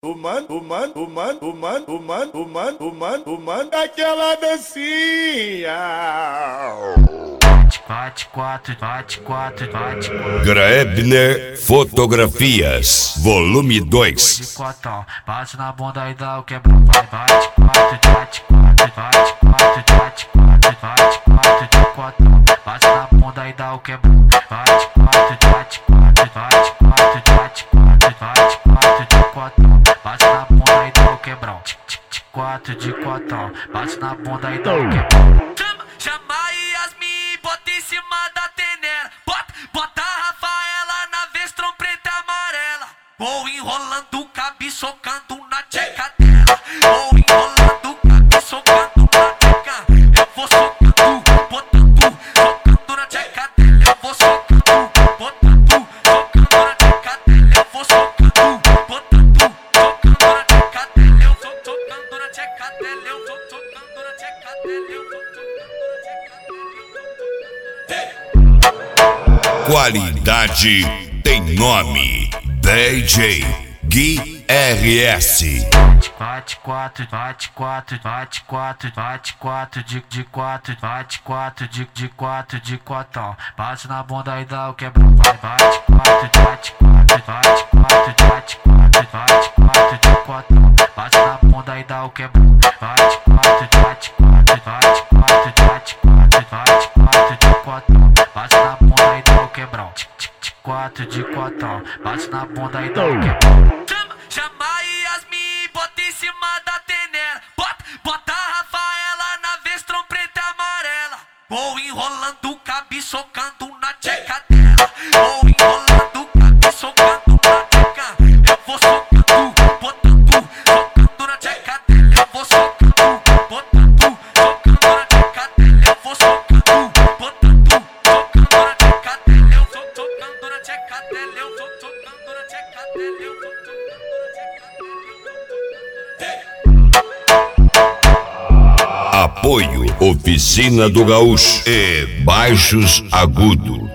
aquela dancinha. Graebner Fotografias, volume 2. Bate na bunda e dá o quebrão. Vai, bate, bate na bunda e dá o quebrão. Bate, bate na bunda e dá o quebrão. Quatro de quatro, bate na bunda e dá o quebrão. Chama Yasmin, bota em cima da tenera. Bota a Rafaela na vez, trompeta amarela. Vou enrolando o cabe, socando na tcheca dela. Vou enrolando o cabe, socando na tcheca. Eu vou socando, botando, socando na tcheca dela. Eu vou socando, botando, socando na tcheca dela. Eu vou socando, botando, socando na tcheca dela. Eu vou socando na tcheca dela. Eu vou socando na tcheca dela. Eu vou Qualidade tem nome. DJ Gui RS. Bate quatro de quatro, bate quatro de quatro. Bate na bunda e dá o quebrão. Vai, bate quatro de quatro. Bate na bunda e dá o quebrão. Bate quatro de quatro. Bate na bunda e dá o quebrão. Quatro de quatro. Bate na bunda e dá o quebrão. Chama Yasmin, bota em cima da tenera. Bota a Rafaela na vez, trompeta amarela. Vou enrolando o cabe, socando na tcheca dela. Vou enrolando o cabe, socando na tcheca. Eu vou socando, botando, socando na tcheca dela. Eu vou socando, botando, socando na tcheca dela. Eu vou socando, botando, socando na tcheca dela. Eu vou socando na tcheca dela. Eu vou socando na tcheca dela. Eu vou Apoio Oficina do Gaúcho e Baixos Agudo.